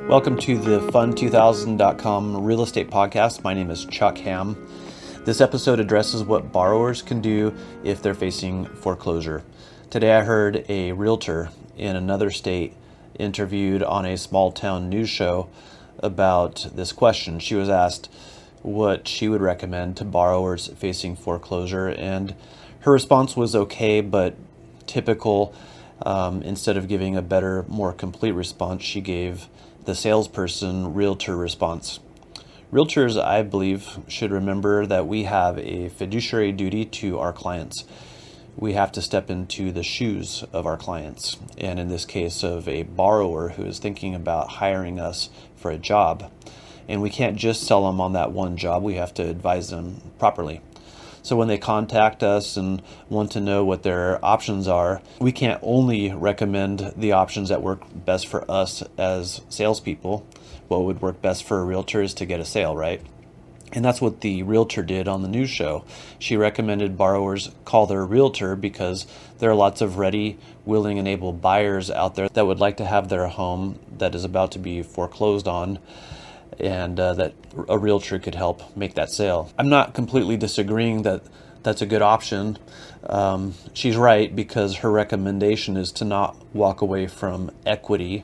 Welcome to the Fund2000.com Real Estate Podcast. My name is Chuck Ham. This episode addresses what borrowers can do if they're facing foreclosure. Today I heard a realtor in another state interviewed on a small town news show about this question. She was asked what she would recommend to borrowers facing foreclosure, and her response was okay, but typical. Instead of giving a better, more complete response, she gave the salesperson realtor response. Realtors, I believe, should remember that we have a fiduciary duty to our clients. We have to step into the shoes of our clients, and in this case of a borrower who is thinking about hiring us for a job. And we can't just sell them on that one job, we have to advise them properly. So when they contact us and want to know what their options are, we can't only recommend the options that work best for us as salespeople. What would work best for a realtor is to get a sale, right? And that's what the realtor did on the news show. She recommended borrowers call their realtor because there are lots of ready, willing, and able buyers out there that would like to have their home that is about to be foreclosed on, and that a realtor could help make that sale. I'm not completely disagreeing that that's a good option. She's right, because her recommendation is to not walk away from equity,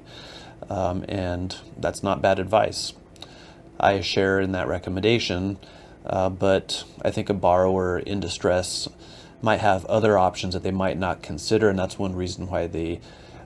and that's not bad advice. I share in that recommendation, but I think a borrower in distress might have other options that they might not consider, and that's one reason why they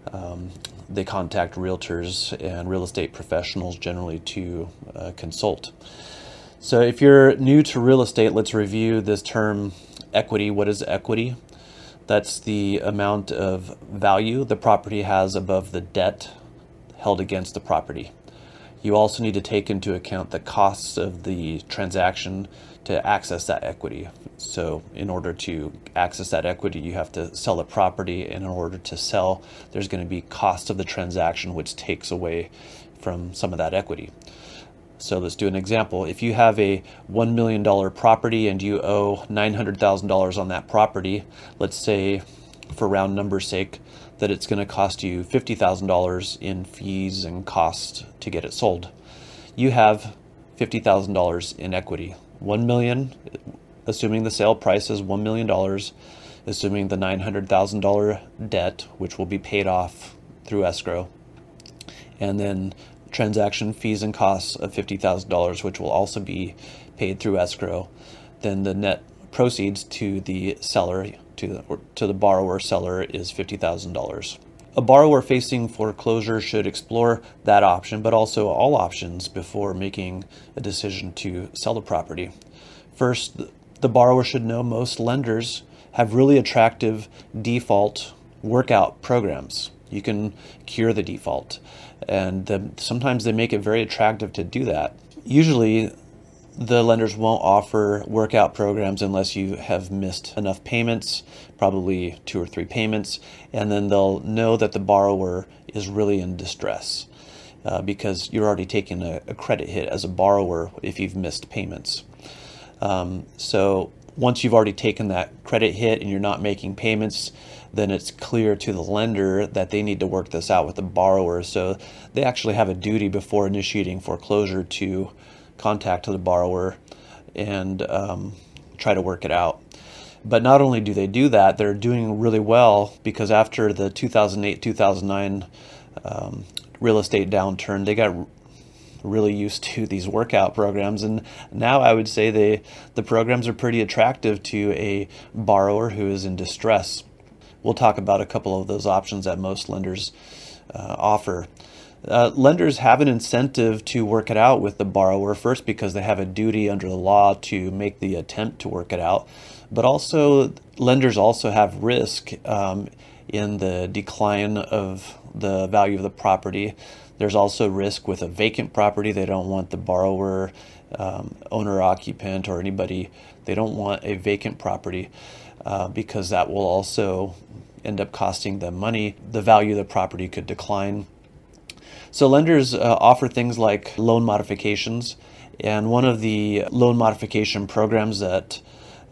contact realtors and real estate professionals generally to consult. So if you're new to real estate, let's review this term equity. What is equity? That's the amount of value the property has above the debt held against the property. You also need to take into account the costs of the transaction to access that equity. So in order to access that equity, you have to sell the property, and in order to sell, there's going to be cost of the transaction, which takes away from some of that equity. So let's do an example. If you have a $1 million property and you owe $900,000 on that property, let's say, for round numbers sake, that it's going to cost you $50,000 in fees and costs to get it sold. You have $50,000 in equity. $1 million, assuming the sale price is $1 million, assuming the $900,000 debt, which will be paid off through escrow, and then transaction fees and costs of $50,000, which will also be paid through escrow, then the net proceeds to the seller, to the borrower seller, is $50,000. A borrower facing foreclosure should explore that option, but also all options before making a decision to sell the property. First, the borrower should know most lenders have really attractive default workout programs. You can cure the default, and sometimes they make it very attractive to do that. Usually, the lenders won't offer workout programs unless you have missed enough payments, probably 2 or 3 payments, and then they'll know that the borrower is really in distress because you're already taking a credit hit as a borrower if you've missed payments. So once you've already taken that credit hit and you're not making payments, then it's clear to the lender that they need to work this out with the borrower. So they actually have a duty before initiating foreclosure to contact the borrower and try to work it out. But not only do they do that, they're doing really well, because after the 2008-2009 real estate downturn, they got really used to these workout programs, and now I would say the programs are pretty attractive to a borrower who is in distress. We'll talk about a couple of those options that most lenders offer. Lenders have an incentive to work it out with the borrower, first because they have a duty under the law to make the attempt to work it out, but also lenders also have risk in the decline of the value of the property. There's also risk with a vacant property. They don't want the borrower, owner, occupant, or anybody, they don't want a vacant property because that will also end up costing them money. The value of the property could decline. So lenders offer things like loan modifications, and one of the loan modification programs that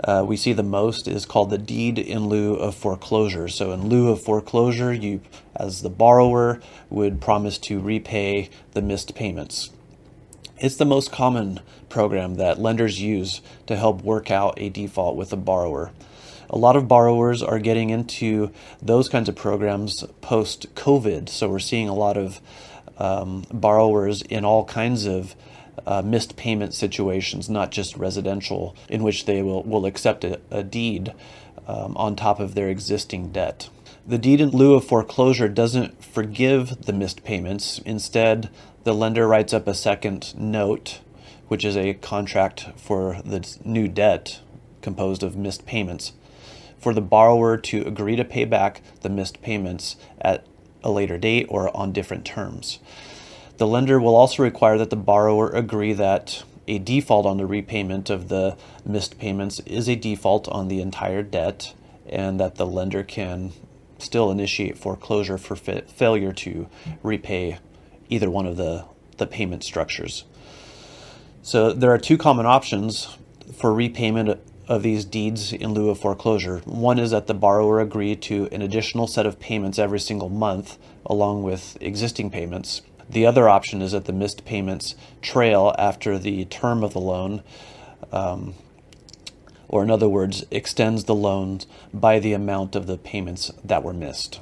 we see the most is called the deed in lieu of foreclosure. So in lieu of foreclosure, you, as the borrower, would promise to repay the missed payments. It's the most common program that lenders use to help work out a default with a borrower. A lot of borrowers are getting into those kinds of programs post-COVID, so we're seeing a lot of borrowers in all kinds of missed payment situations, not just residential, in which they will accept a deed on top of their existing debt. The deed in lieu of foreclosure doesn't forgive the missed payments. Instead, the lender writes up a second note, which is a contract for the new debt composed of missed payments, for the borrower to agree to pay back the missed payments at a later date or on different terms. The lender will also require that the borrower agree that a default on the repayment of the missed payments is a default on the entire debt, and that the lender can still initiate foreclosure for failure to repay either one of the payment structures. So there are two common options for repayment of these deeds in lieu of foreclosure. One is that the borrower agree to an additional set of payments every single month along with existing payments. The other option is that the missed payments trail after the term of the loan, or in other words, extends the loan by the amount of the payments that were missed.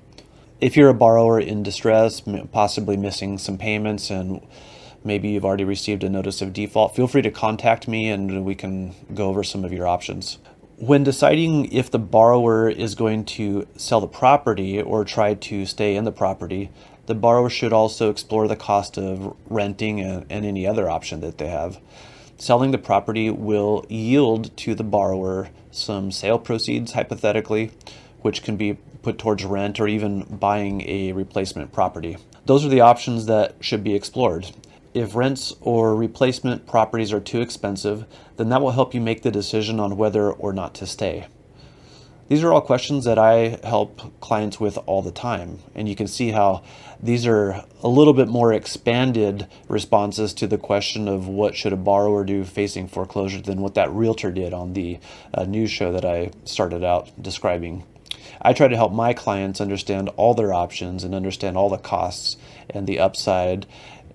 If you're a borrower in distress, possibly missing some payments, and maybe you've already received a notice of default, feel free to contact me and we can go over some of your options. When deciding if the borrower is going to sell the property or try to stay in the property, the borrower should also explore the cost of renting and any other option that they have. Selling the property will yield to the borrower some sale proceeds, hypothetically, which can be put towards rent or even buying a replacement property. Those are the options that should be explored. If rents or replacement properties are too expensive, then that will help you make the decision on whether or not to stay. These are all questions that I help clients with all the time, and you can see how these are a little bit more expanded responses to the question of what should a borrower do facing foreclosure than what that realtor did on the news show that I started out describing. I try to help my clients understand all their options and understand all the costs and the upside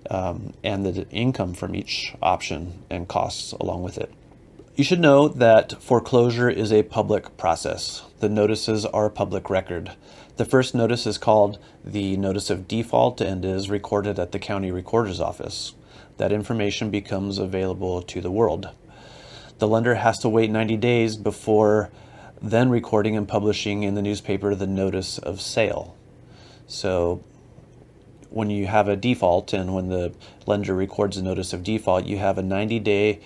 and the income from each option and costs along with it. You should know that foreclosure is a public process. The notices are a public record. The first notice is called the Notice of Default and is recorded at the County Recorder's Office. That information becomes available to the world. The lender has to wait 90 days before then recording and publishing in the newspaper the Notice of Sale. So when you have a default and when the lender records a Notice of Default, you have a 90-day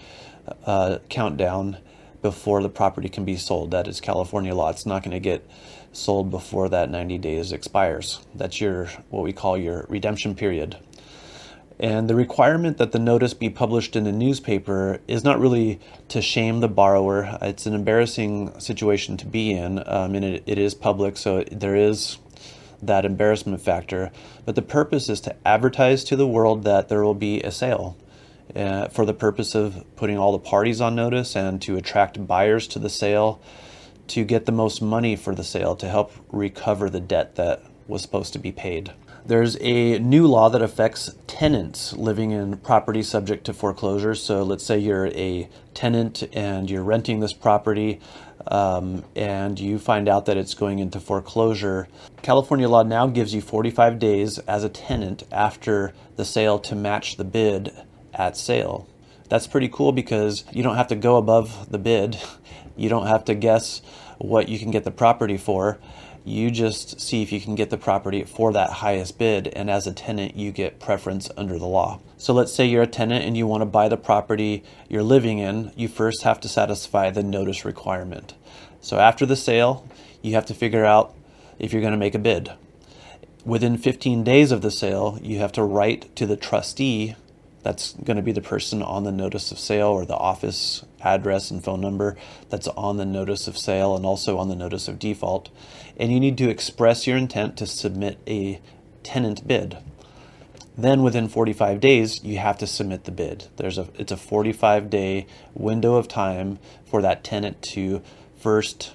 countdown before the property can be sold. That is California law. It's not going to get sold before that 90 days expires. That's what we call your redemption period. And the requirement that the notice be published in a newspaper is not really to shame the borrower. It's an embarrassing situation to be in, and it is public, so there is that embarrassment factor. But the purpose is to advertise to the world that there will be a sale, for the purpose of putting all the parties on notice and to attract buyers to the sale, to get the most money for the sale, to help recover the debt that was supposed to be paid. There's a new law that affects tenants living in property subject to foreclosure. So let's say you're a tenant and you're renting this property and you find out that it's going into foreclosure. California law now gives you 45 days as a tenant after the sale to match the bid at sale. That's pretty cool because you don't have to go above the bid. You don't have to guess what you can get the property for. You just see if you can get the property for that highest bid, and as a tenant, you get preference under the law. So let's say you're a tenant and you want to buy the property you're living in. You first have to satisfy the notice requirement. So after the sale, you have to figure out if you're going to make a bid. Within 15 days of the sale, you have to write to the trustee. That's going to be the person on the notice of sale, or the office address and phone number that's on the notice of sale and also on the notice of default. And you need to express your intent to submit a tenant bid. Then within 45 days, you have to submit the bid. It's a 45-day window of time for that tenant to first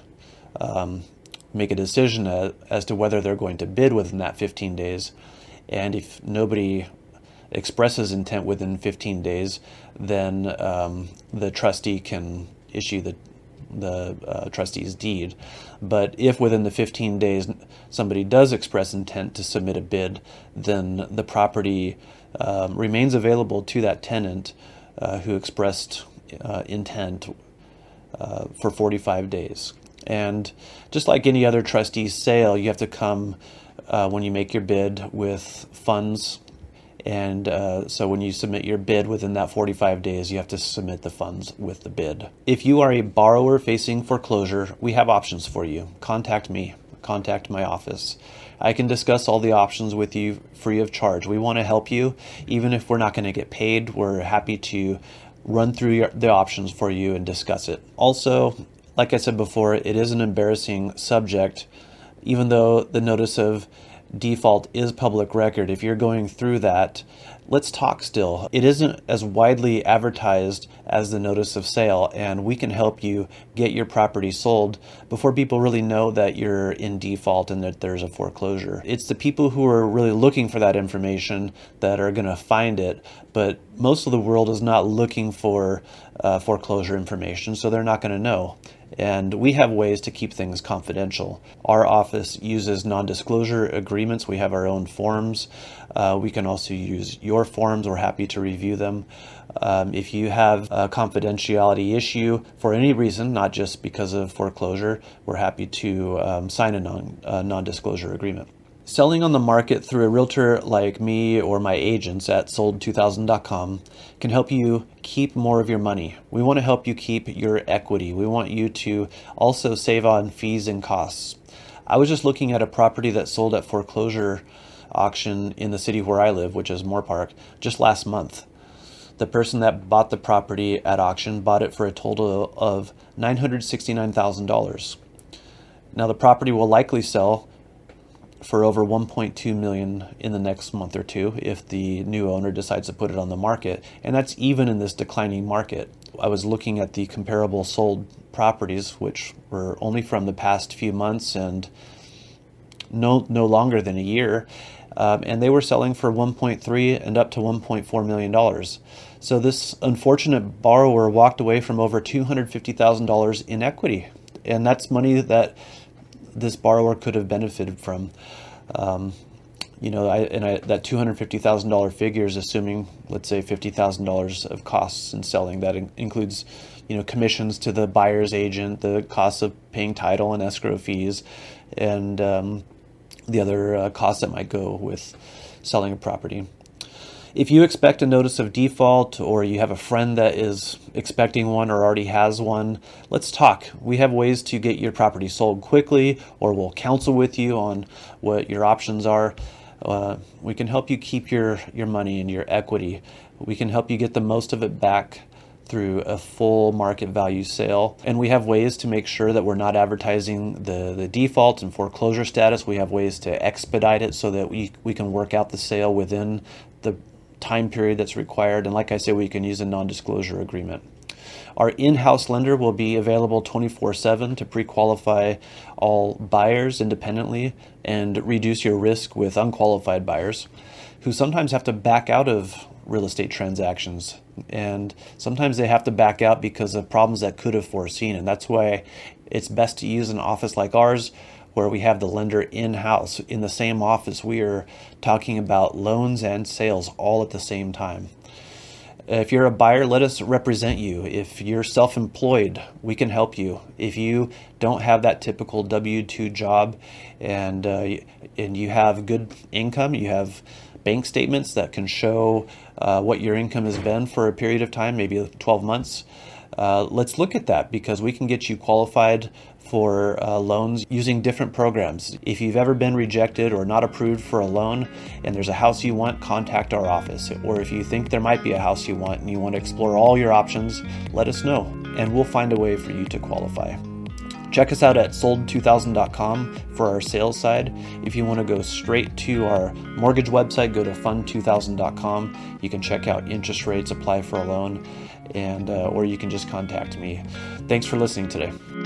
make a decision as to whether they're going to bid within that 15 days. And if nobody expresses intent within 15 days, then the trustee can issue the trustee's deed. But if within the 15 days somebody does express intent to submit a bid, then the property remains available to that tenant who expressed intent for 45 days. And just like any other trustee's sale, you have to come when you make your bid with funds. And so when you submit your bid within that 45 days, you have to submit the funds with the bid. If you are a borrower facing foreclosure, we have options for you. Contact me. Contact my office. I can discuss all the options with you free of charge. We want to help you. Even if we're not going to get paid, we're happy to run through the options for you and discuss it. Also, like I said before, it is an embarrassing subject, even though the notice of default is public record. If you're going through that, let's talk still. It isn't as widely advertised as the notice of sale, and we can help you get your property sold before people really know that you're in default and that there's a foreclosure. It's the people who are really looking for that information that are going to find it, but most of the world is not looking for foreclosure information, so they're not going to know. And we have ways to keep things confidential. Our office uses non-disclosure agreements. We have our own forms. We can also use your forms. We're happy to review them. If you have a confidentiality issue for any reason, not just because of foreclosure, we're happy to sign a non-disclosure agreement. Selling on the market through a realtor like me or my agents at sold2000.com can help you keep more of your money. We want to help you keep your equity. We want you to also save on fees and costs. I was just looking at a property that sold at foreclosure auction in the city where I live, which is Moorpark, just last month. The person that bought the property at auction bought it for a total of $969,000. Now the property will likely sell for over $1.2 million in the next month or two if the new owner decides to put it on the market, and that's even in this declining market. I was looking at the comparable sold properties, which were only from the past few months and no longer than a year, and they were selling for $1.3 and up to $1.4 million. So this unfortunate borrower walked away from over $250,000 in equity, and that's money that this borrower could have benefited from. That $250,000 figure is assuming, let's say, $50,000 of costs in selling. That includes, commissions to the buyer's agent, the costs of paying title and escrow fees, and the other costs that might go with selling a property. If you expect a notice of default, or you have a friend that is expecting one or already has one, let's talk. We have ways to get your property sold quickly, or we'll counsel with you on what your options are. We can help you keep your money and your equity. We can help you get the most of it back through a full market value sale. And we have ways to make sure that we're not advertising the default and foreclosure status. We have ways to expedite it so that we can work out the sale within the time period that's required. And like I said, we can use a non-disclosure agreement. Our in-house lender will be available 24/7 to pre-qualify all buyers independently and reduce your risk with unqualified buyers who sometimes have to back out of real estate transactions. And sometimes they have to back out because of problems that could have foreseen. And that's why it's best to use an office like ours, where we have the lender in-house. In the same office, we are talking about loans and sales all at the same time. If you're a buyer, let us represent you. If you're self-employed, we can help you. If you don't have that typical W-2 job and you have good income, you have bank statements that can show what your income has been for a period of time, maybe 12 months, let's look at that, because we can get you qualified for loans using different programs. If you've ever been rejected or not approved for a loan and there's a house you want, contact our office. Or if you think there might be a house you want and you want to explore all your options, let us know and we'll find a way for you to qualify. Check us out at sold2000.com for our sales side. If you want to go straight to our mortgage website, go to fund2000.com. You can check out interest rates, apply for a loan, and or you can just contact me. Thanks for listening today.